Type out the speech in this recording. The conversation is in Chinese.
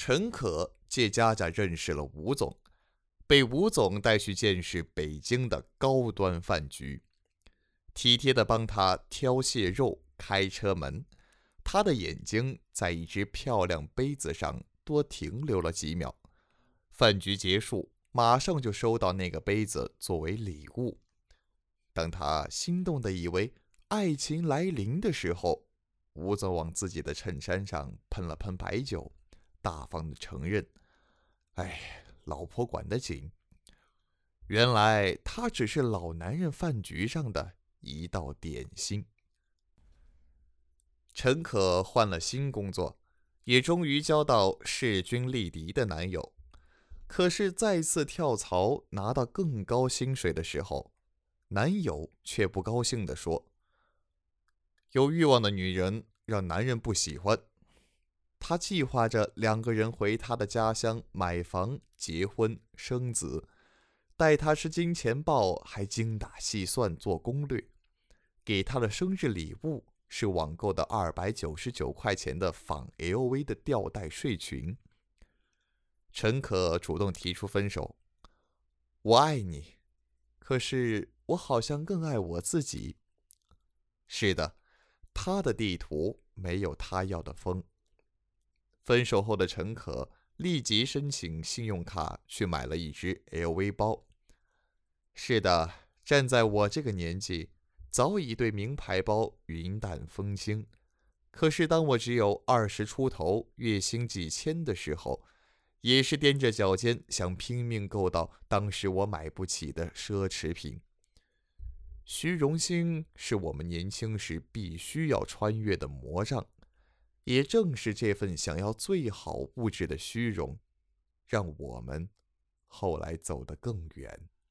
陈可借佳佳认识了吴总，被吴总带去见识北京的高端饭局，体贴地帮他挑蟹肉、开车门。他的眼睛在一只漂亮杯子上多停留了几秒。饭局结束，马上就收到那个杯子作为礼物。当他心动地以为爱情来临的时候，吴总往自己的衬衫上喷了喷白酒，大方地承认：“哎，老婆管得紧。”原来他只是老男人饭局上的一道点心。陈可换了新工作，也终于交到势均力敌的男友。可是再次跳槽拿到更高薪水的时候，男友却不高兴地说：“有欲望的女人让男人不喜欢。”他计划着2个人回他的家乡买房、结婚、生子，带他吃金钱豹，还精打细算做攻略。给他的生日礼物是网购的299块钱的仿 LV 的吊带睡裙。陈可主动提出分手：“我爱你，可是我好像更爱我自己。”是的，他的地图没有他要的风。分手后的陈可立即申请信用卡去买了一只 LV 包。是的，站在我这个年纪，早已对名牌包云淡风轻。可是当我只有20出头，月薪几千的时候，也是踮着脚尖想拼命够到当时我买不起的奢侈品。虚荣心是我们年轻时必须要穿越的魔障，也正是这份想要最好物质的虚荣，让我们后来走得更远。